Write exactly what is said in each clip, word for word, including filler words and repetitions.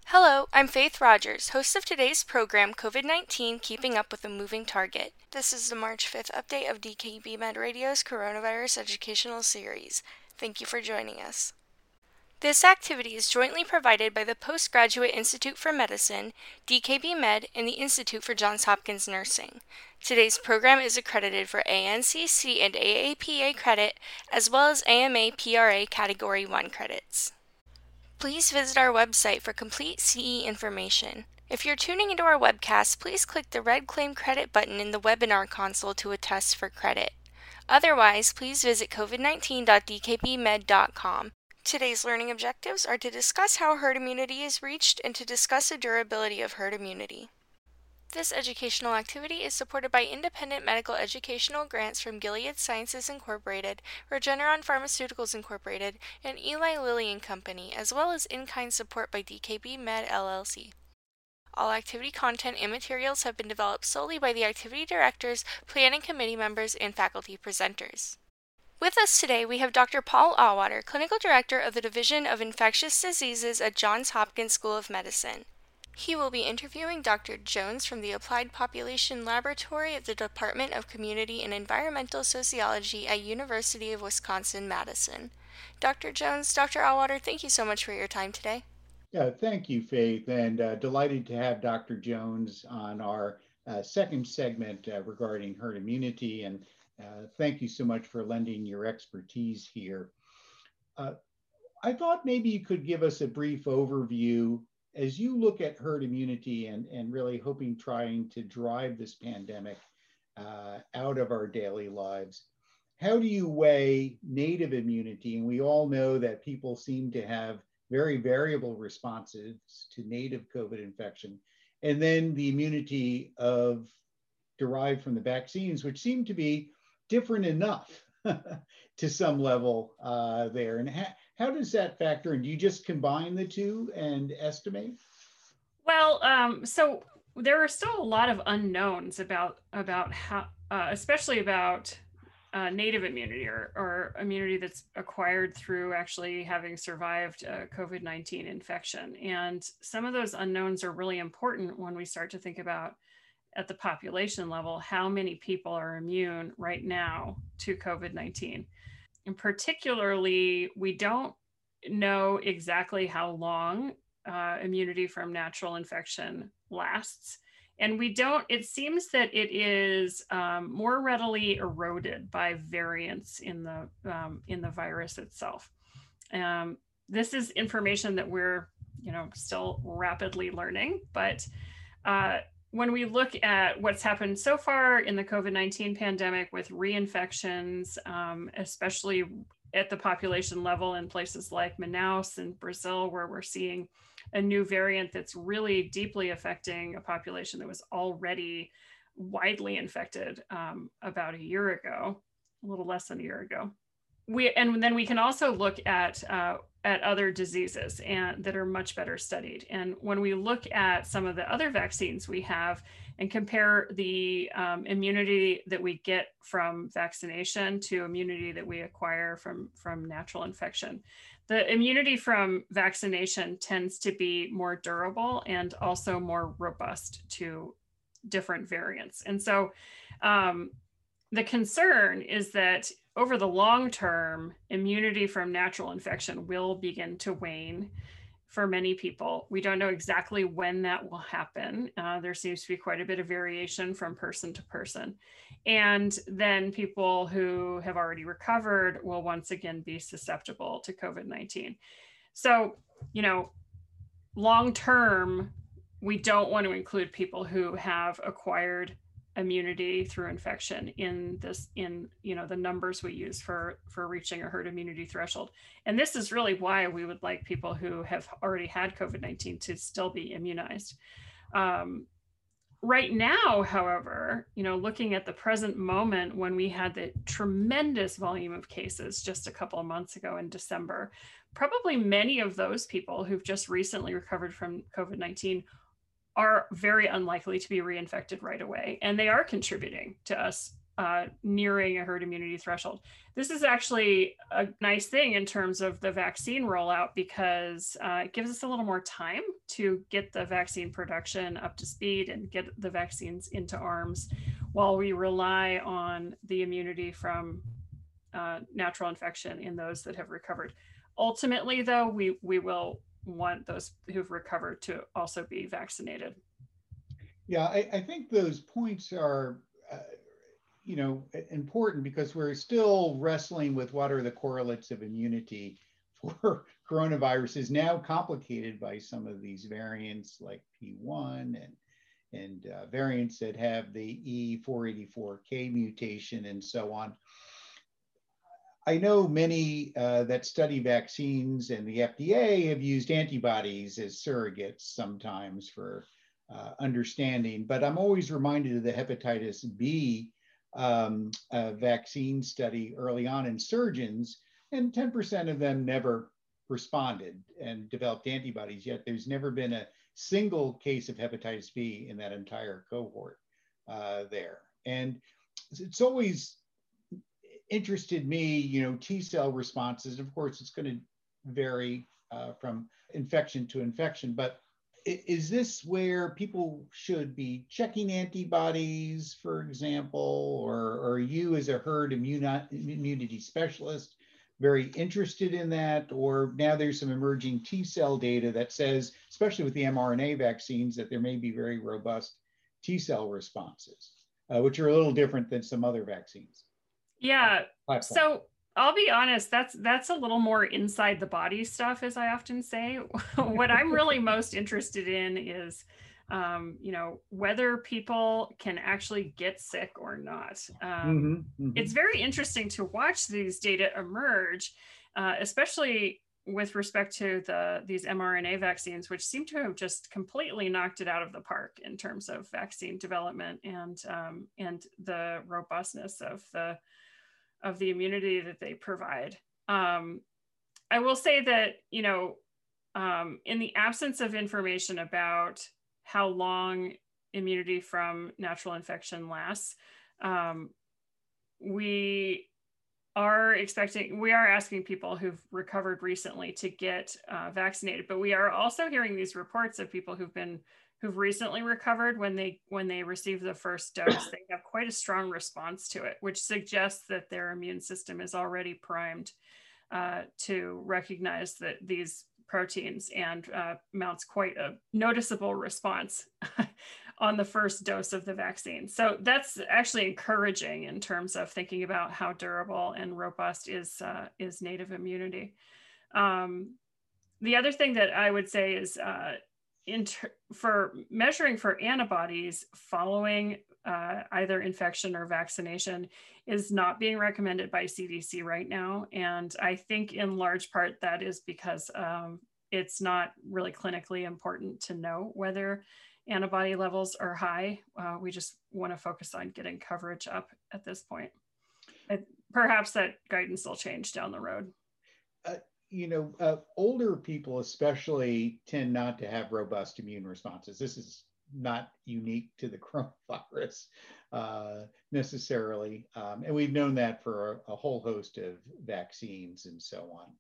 Hello, I'm Faith Rogers, host of today's program, COVID nineteen Keeping Up with a Moving Target. This is the March fifth update of D K B Med Radio's Coronavirus Educational Series. Thank you for joining us. This activity is jointly provided by the Postgraduate Institute for Medicine, D K B Med, and the Institute for Johns Hopkins Nursing. Today's program is accredited for A N C C and A A P A credit, as well as A M A P R A Category one credits. Please visit our website for complete C E information. If you're tuning into our webcast, please click the red Claim Credit button in the webinar console to attest for credit. Otherwise, please visit covid nineteen dot d k b med dot com. Today's learning objectives are to discuss how herd immunity is reached and to discuss the durability of herd immunity. This educational activity is supported by independent medical educational grants from Gilead Sciences Incorporated, Regeneron Pharmaceuticals Incorporated, and Eli Lilly and Company, as well as in-kind support by D K B Med L L C. All activity content and materials have been developed solely by the activity directors, planning committee members, and faculty presenters. With us today, we have Doctor Paul Auwaerter, Clinical Director of the Division of Infectious Diseases at Johns Hopkins School of Medicine. He will be interviewing Doctor Jones from the Applied Population Laboratory at the Department of Community and Environmental Sociology at University of Wisconsin-Madison. Doctor Jones, Doctor Auwaerter, thank you so much for your time today. Yeah, thank you, Faith, and uh, delighted to have Doctor Jones on our uh, second segment uh, regarding herd immunity, and uh, thank you so much for lending your expertise here. Uh, I thought maybe you could give us a brief overview as you look at herd immunity and, and really hoping trying to drive this pandemic uh, out of our daily lives. How do you weigh native immunity? And we all know that people seem to have very variable responses to native COVID infection, and then the immunity of derived from the vaccines, which seem to be different enough to some level uh, there. And ha- how does that factor in? Do you just combine the two and estimate? Well, um, so there are still a lot of unknowns about about how, uh, especially about uh, native immunity or, or immunity that's acquired through actually having survived a COVID nineteen infection. And some of those unknowns are really important when we start to think about at the population level, how many people are immune right now to COVID nineteen. And particularly, we don't know exactly how long uh, immunity from natural infection lasts. And we don't, it seems that it is um, more readily eroded by variants in the, um, in the virus itself. Um, this is information that we're, you know, still rapidly learning, but uh, when we look at what's happened so far in the COVID nineteen pandemic with reinfections, um, especially at the population level in places like Manaus and Brazil, where we're seeing a new variant that's really deeply affecting a population that was already widely infected um, about a year ago, a little less than a year ago. We, and then we can also look at uh, at other diseases and that are much better studied. And when we look at some of the other vaccines we have and compare the um, immunity that we get from vaccination to immunity that we acquire from, from natural infection, the immunity from vaccination tends to be more durable and also more robust to different variants. And so um, the concern is that over the long term, immunity from natural infection will begin to wane for many people. We don't know exactly when that will happen. Uh, there seems to be quite a bit of variation from person to person. And then people who have already recovered will once again be susceptible to COVID nineteen. So, you know, long term, we don't want to include people who have acquired immunity through infection in this, in, you know, the numbers we use for, for reaching a herd immunity threshold. And this is really why we would like people who have already had COVID nineteen to still be immunized. Um, right now, however, you know, looking at the present moment when we had the tremendous volume of cases just a couple of months ago in December, probably many of those people who've just recently recovered from COVID nineteen are very unlikely to be reinfected right away. And they are contributing to us uh, nearing a herd immunity threshold. This is actually a nice thing in terms of the vaccine rollout because uh, it gives us a little more time to get the vaccine production up to speed and get the vaccines into arms while we rely on the immunity from uh, natural infection in those that have recovered. Ultimately, though, we, we will want those who've recovered to also be vaccinated. Yeah, I, I think those points are, uh, you know, important because we're still wrestling with what are the correlates of immunity for coronaviruses, now complicated by some of these variants like P one and and uh, variants that have the E four eighty-four K mutation and so on. I know many uh, that study vaccines and the F D A have used antibodies as surrogates sometimes for uh, understanding, but I'm always reminded of the hepatitis B um, uh, vaccine study early on in surgeons, and ten percent of them never responded and developed antibodies, yet there's never been a single case of hepatitis B in that entire cohort uh, there. And it's always interested me, you know, T cell responses. Of course, it's going to vary uh, from infection to infection, but is this where people should be checking antibodies, for example, or, or are you as a herd immuni- immunity specialist very interested in that? Or now there's some emerging T cell data that says, especially with the mRNA vaccines, that there may be very robust T cell responses, uh, which are a little different than some other vaccines. Yeah. Platform. So I'll be honest, that's that's a little more inside the body stuff, as I often say. What I'm really most interested in is, um, you know, whether people can actually get sick or not. Um, Mm-hmm, mm-hmm. It's very interesting to watch these data emerge, uh, especially with respect to the these mRNA vaccines, which seem to have just completely knocked it out of the park in terms of vaccine development and um, and the robustness of the of the immunity that they provide. Um, I will say that, you know, um, in the absence of information about how long immunity from natural infection lasts, um, we are expecting, we are asking people who've recovered recently to get uh, vaccinated, but we are also hearing these reports of people who've been who've recently recovered. When they when they receive the first dose, they have quite a strong response to it, which suggests that their immune system is already primed uh, to recognize that these proteins, and uh, mounts quite a noticeable response on the first dose of the vaccine. So that's actually encouraging in terms of thinking about how durable and robust is uh, is native immunity. Um, the other thing that I would say is uh, Inter- for measuring for antibodies following uh, either infection or vaccination is not being recommended by C D C right now. And I think in large part that is because um, it's not really clinically important to know whether antibody levels are high. Uh, we just want to focus on getting coverage up at this point. It, perhaps that guidance will change down the road. Uh, you know, uh, older people especially tend not to have robust immune responses. This is not unique to the coronavirus uh, necessarily. Um, and we've known that for a, a whole host of vaccines and so on.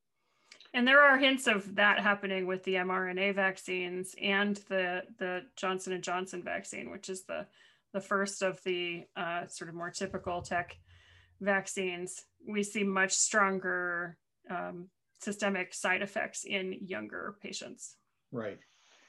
And there are hints of that happening with the mRNA vaccines and the, the Johnson and Johnson vaccine, which is the, the first of the uh, sort of more typical tech vaccines. We see much stronger um, systemic side effects in younger patients. Right.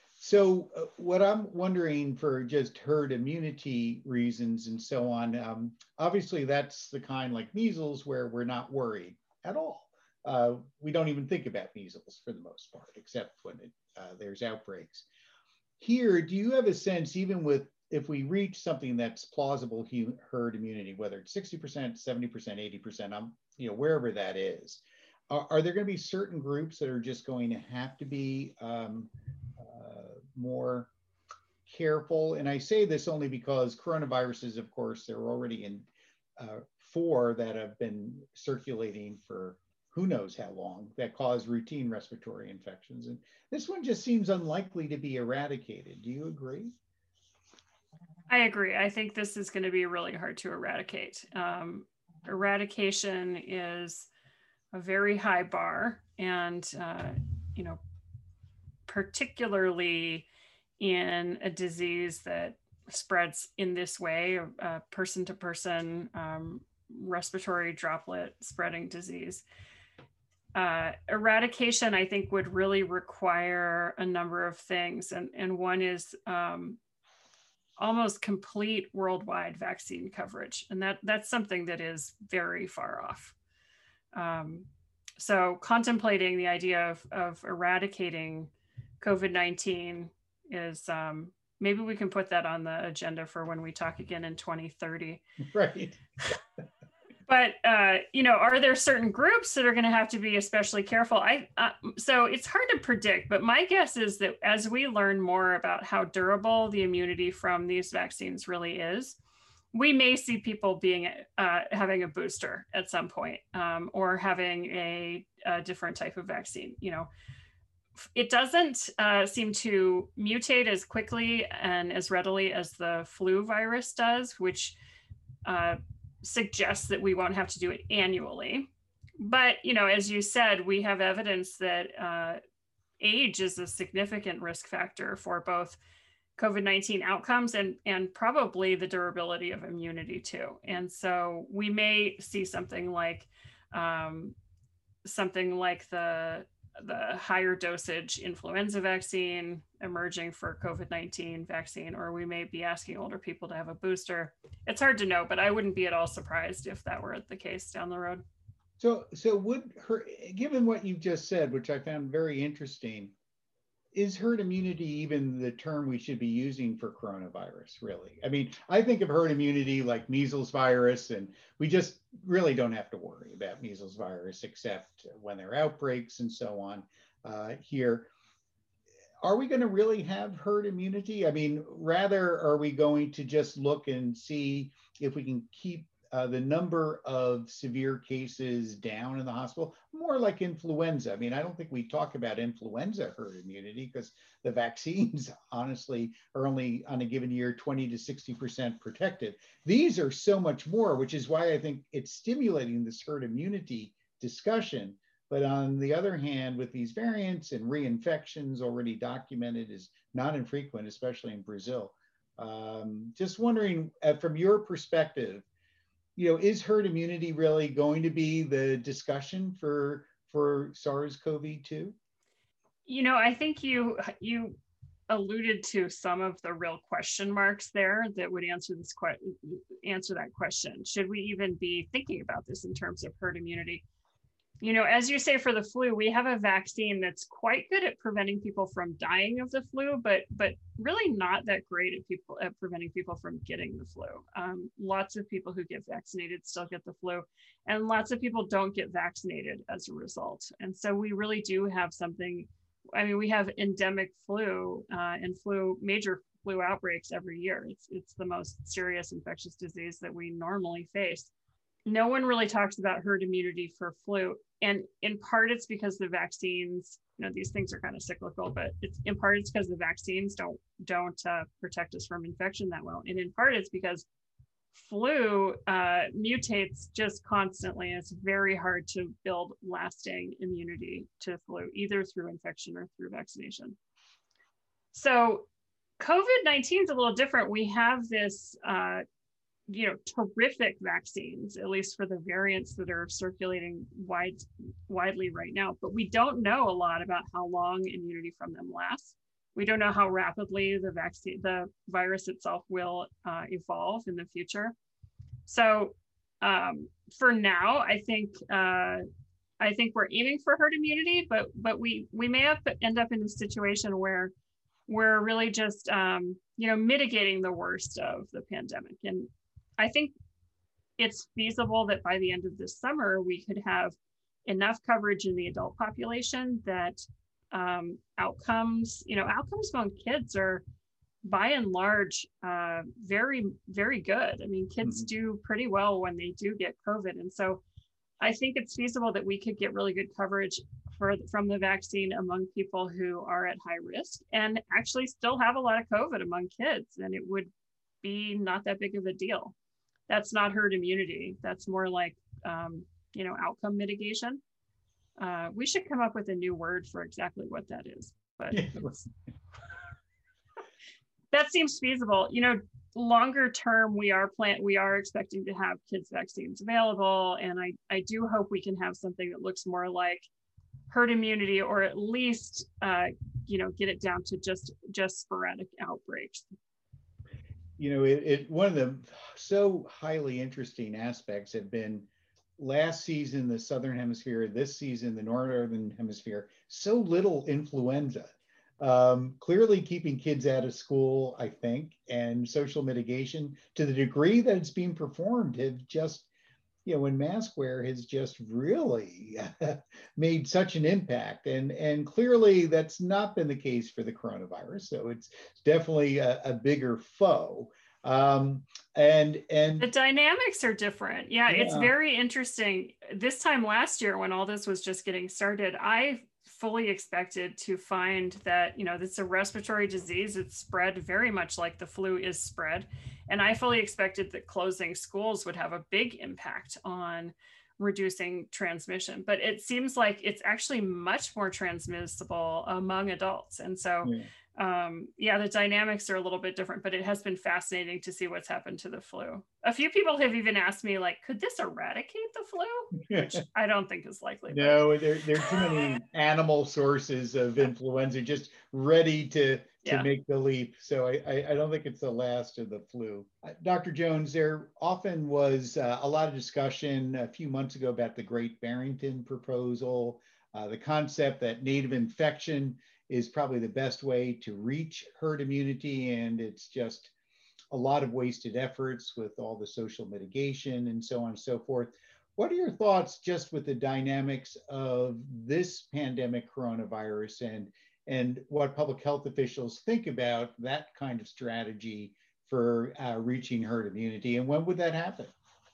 So uh, what I'm wondering, for just herd immunity reasons and so on, um, obviously that's the kind like measles where we're not worried at all. Uh, we don't even think about measles for the most part, except when it, uh, there's outbreaks. Here, do you have a sense, even with, if we reach something that's plausible herd immunity, whether it's sixty percent, seventy percent, eighty percent, um, you know, wherever that is, are, are there going to be certain groups that are just going to have to be um, uh, more careful? And I say this only because coronaviruses, of course, there are already in uh, four that have been circulating for who knows how long, that cause routine respiratory infections. And this one just seems unlikely to be eradicated. Do you agree? I agree. I think this is going to be really hard to eradicate. Um, eradication is a very high bar, and uh, you know, particularly in a disease that spreads in this way, uh, person to person, um, respiratory droplet spreading disease. Uh, eradication, I think, would really require a number of things, and and one is um, almost complete worldwide vaccine coverage, and that that's something that is very far off. Um, so contemplating the idea of, of eradicating COVID nineteen is um, maybe we can put that on the agenda for when we talk again in twenty thirty. Right. But, uh, you know, are there certain groups that are going to have to be especially careful? I uh, so it's hard to predict, but my guess is that as we learn more about how durable the immunity from these vaccines really is, we may see people being uh, having a booster at some point, um, or having a, a different type of vaccine. You know, it doesn't uh, seem to mutate as quickly and as readily as the flu virus does, which uh, suggests that we won't have to do it annually. But, you know, as you said, we have evidence that uh, age is a significant risk factor for both COVID nineteen outcomes and, and probably the durability of immunity too. And so we may see something like um, something like the the higher dosage influenza vaccine emerging for COVID nineteen vaccine, or we may be asking older people to have a booster. It's hard to know, but I wouldn't be at all surprised if that were the case down the road. So, so would her, given what you just said, which I found very interesting, is herd immunity even the term we should be using for coronavirus, really? I mean, I think of herd immunity like measles virus, and we just really don't have to worry about measles virus except when there are outbreaks and so on uh, here. Are we going to really have herd immunity? I mean, rather, are we going to just look and see if we can keep Uh, the number of severe cases down in the hospital, more like influenza? I mean, I don't think we talk about influenza herd immunity because the vaccines, honestly, are only on a given year twenty to sixty percent protective. These are so much more, which is why I think it's stimulating this herd immunity discussion. But on the other hand, with these variants and reinfections already documented as not infrequent, especially in Brazil, um, just wondering uh, from your perspective, you know, is herd immunity really going to be the discussion for for SARS-C o V two? You know, I think you you alluded to some of the real question marks there that would answer this question, answer that question. Should we even be thinking about this in terms of herd immunity? You know, as you say, for the flu, we have a vaccine that's quite good at preventing people from dying of the flu, but but really not that great at people at preventing people from getting the flu. Um, lots of people who get vaccinated still get the flu, and lots of people don't get vaccinated as a result. And so we really do have something. I mean, we have endemic flu uh, and flu major flu outbreaks every year. It's it's the most serious infectious disease that we normally face. No one really talks about herd immunity for flu. And in part, it's because the vaccines, you know, these things are kind of cyclical, but it's in part, it's because the vaccines don't, don't uh, protect us from infection that well. And in part, it's because flu uh, mutates just constantly. And it's very hard to build lasting immunity to flu, either through infection or through vaccination. So COVID nineteen is a little different. We have this, uh, you know, terrific vaccines, at least for the variants that are circulating wide, widely right now. But we don't know a lot about how long immunity from them lasts. We don't know how rapidly the vaccine, the virus itself will uh, evolve in the future. So um, for now, I think uh, I think we're aiming for herd immunity, but but we we may have end up in a situation where we're really just um, you know, mitigating the worst of the pandemic. And I think it's feasible that by the end of this summer, we could have enough coverage in the adult population that um, outcomes, you know, outcomes among kids are by and large uh, very, very good. I mean, kids mm-hmm. do pretty well when they do get COVID. And so I think it's feasible that we could get really good coverage for, from the vaccine among people who are at high risk and actually still have a lot of COVID among kids. And it would be not that big of a deal. That's not herd immunity. That's more like, um, you know, outcome mitigation. Uh, we should come up with a new word for exactly what that is, but that seems feasible. You know, longer term, we are plan we are expecting to have kids vaccines available, and I I do hope we can have something that looks more like herd immunity, or at least uh, you know, get it down to just just sporadic outbreaks. You know, it, it one of the so highly interesting aspects have been last season the Southern Hemisphere, this season the Northern Hemisphere, so little influenza. Um, clearly keeping kids out of school, I think, and social mitigation to the degree that it's being performed have just, you know, when mask wear has just really made such an impact. And, and clearly that's not been the case for the coronavirus. So it's definitely a, a bigger foe. Um, and, and the dynamics are different. Yeah, yeah, it's very interesting. This time last year, when all this was just getting started, I fully expected to find that, you know, it's a respiratory disease. It's spread very much like the flu is spread. And I fully expected that closing schools would have a big impact on reducing transmission. But it seems like it's actually much more transmissible among adults. And so, yeah. Um, yeah, the dynamics are a little bit different, but it has been fascinating to see what's happened to the flu. A few people have even asked me, like, could this eradicate the flu? Which I don't think is likely. No, but... there, there are too many animal sources of influenza just ready to, to yeah. make the leap. So I, I, I don't think it's the last of the flu. Uh, Doctor Jones, there often was uh, a lot of discussion a few months ago about the Great Barrington proposal, uh, the concept that native infection is probably the best way to reach herd immunity. And it's just a lot of wasted efforts with all the social mitigation and so on and so forth. What are your thoughts just with the dynamics of this pandemic coronavirus and, and what public health officials think about that kind of strategy for uh, reaching herd immunity? And when would that happen?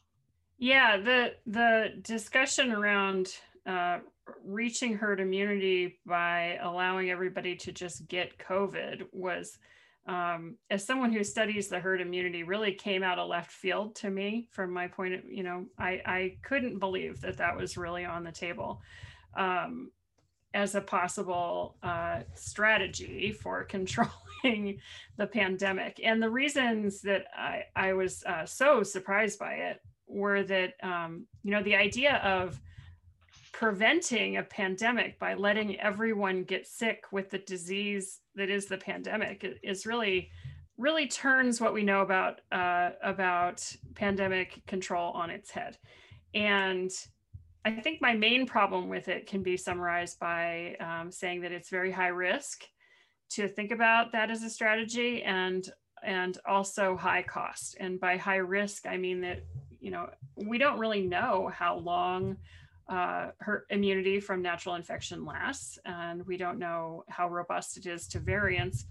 Yeah, the, the discussion around uh, reaching herd immunity by allowing everybody to just get COVID was, um, as someone who studies the herd immunity, really came out of left field to me from my point of, you know, I, I couldn't believe that that was really on the table um, as a possible uh, strategy for controlling the pandemic. And the reasons that I, I was uh, so surprised by it were that, um, you know, the idea of preventing a pandemic by letting everyone get sick with the disease that is the pandemic is really, really turns what we know about uh, about pandemic control on its head. And I think my main problem with it can be summarized by um, saying that it's very high risk to think about that as a strategy, and and also high cost. And by high risk, I mean that, you know, we don't really know how long uh, her immunity from natural infection lasts, and we don't know how robust it is to variants.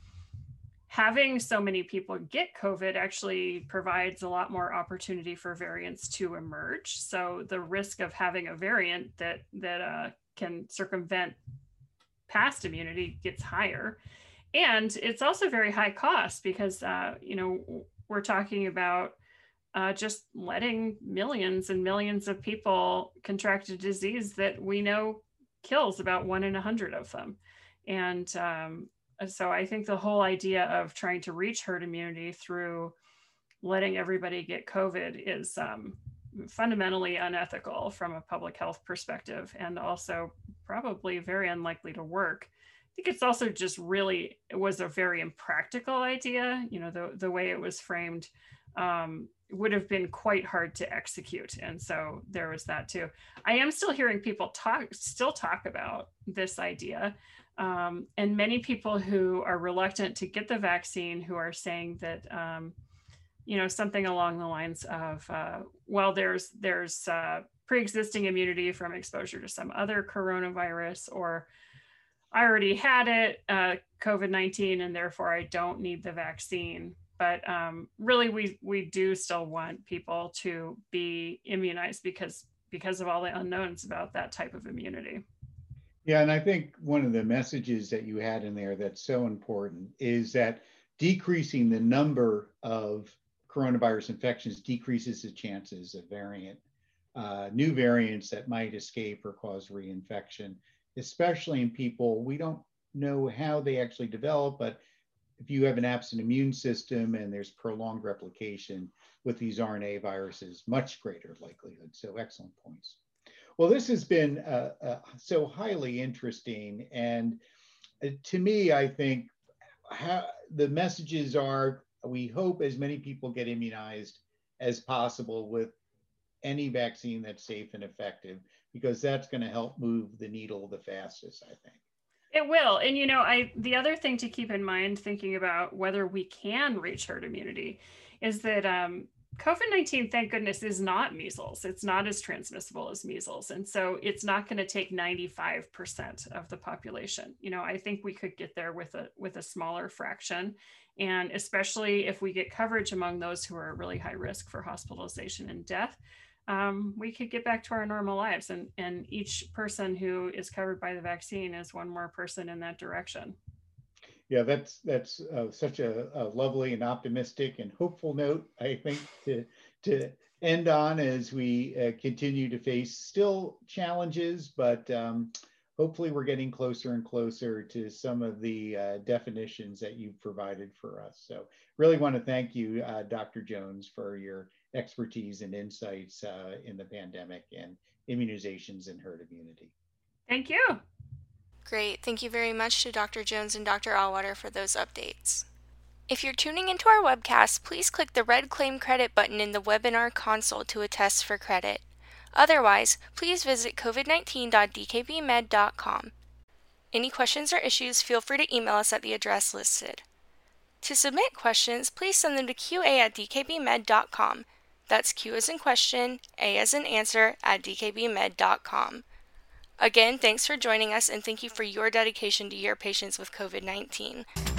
Having so many people get COVID actually provides a lot more opportunity for variants to emerge. So the risk of having a variant that that uh, can circumvent past immunity gets higher. And it's also very high cost because, uh, you know, we're talking about uh, just letting millions and millions of people contract a disease that we know kills about one in a hundred of them. And um, so I think the whole idea of trying to reach herd immunity through letting everybody get COVID is um, fundamentally unethical from a public health perspective, and also probably very unlikely to work. I think it's also just really, it was a very impractical idea. You know, the, the way it was framed um, would have been quite hard to execute. And so there was that too. I am still hearing people talk, still talk about this idea. Um, and many people who are reluctant to get the vaccine, who are saying that, um, you know, something along the lines of, uh, well, there's, there's uh, pre-existing immunity from exposure to some other coronavirus, or I already had it, uh, COVID nineteen, and therefore I don't need the vaccine. But um, really, we we do still want people to be immunized because because of all the unknowns about that type of immunity. Yeah, and I think one of the messages that you had in there that's so important is that decreasing the number of coronavirus infections decreases the chances of variant, uh, new variants that might escape or cause reinfection, especially in people. We don't know how they actually develop, but if you have an absent immune system and there's prolonged replication with these R N A viruses, much greater likelihood. So excellent points. Well, this has been uh, uh, so highly interesting. And uh, to me, I think how, the messages are, we hope as many people get immunized as possible with any vaccine that's safe and effective, because that's going to help move the needle the fastest, I think. It will. And, you know, I the other thing to keep in mind, thinking about whether we can reach herd immunity, is that um, COVID nineteen, thank goodness, is not measles. It's not as transmissible as measles. And so it's not going to take ninety-five percent of the population. You know, I think we could get there with a with a smaller fraction. And especially if we get coverage among those who are at really high risk for hospitalization and death, um, we could get back to our normal lives. And, and each person who is covered by the vaccine is one more person in that direction. Yeah, that's that's uh, such a, a lovely and optimistic and hopeful note, I think, to to end on as we uh, continue to face still challenges, but um, hopefully we're getting closer and closer to some of the uh, definitions that you've provided for us. So really want to thank you, uh, Doctor Jones, for your expertise and insights uh, in the pandemic and immunizations and herd immunity. Thank you. Great. Thank you very much to Doctor Jones and Doctor Allwater for those updates. If you're tuning into our webcast, please click the red Claim Credit button in the webinar console to attest for credit. Otherwise, please visit covid nineteen dot d k b med dot com. Any questions or issues, feel free to email us at the address listed. To submit questions, please send them to q a at d k b med dot com. That's Q as in question, A as in answer, at d k b med dot com. Again, thanks for joining us, and thank you for your dedication to your patients with COVID nineteen.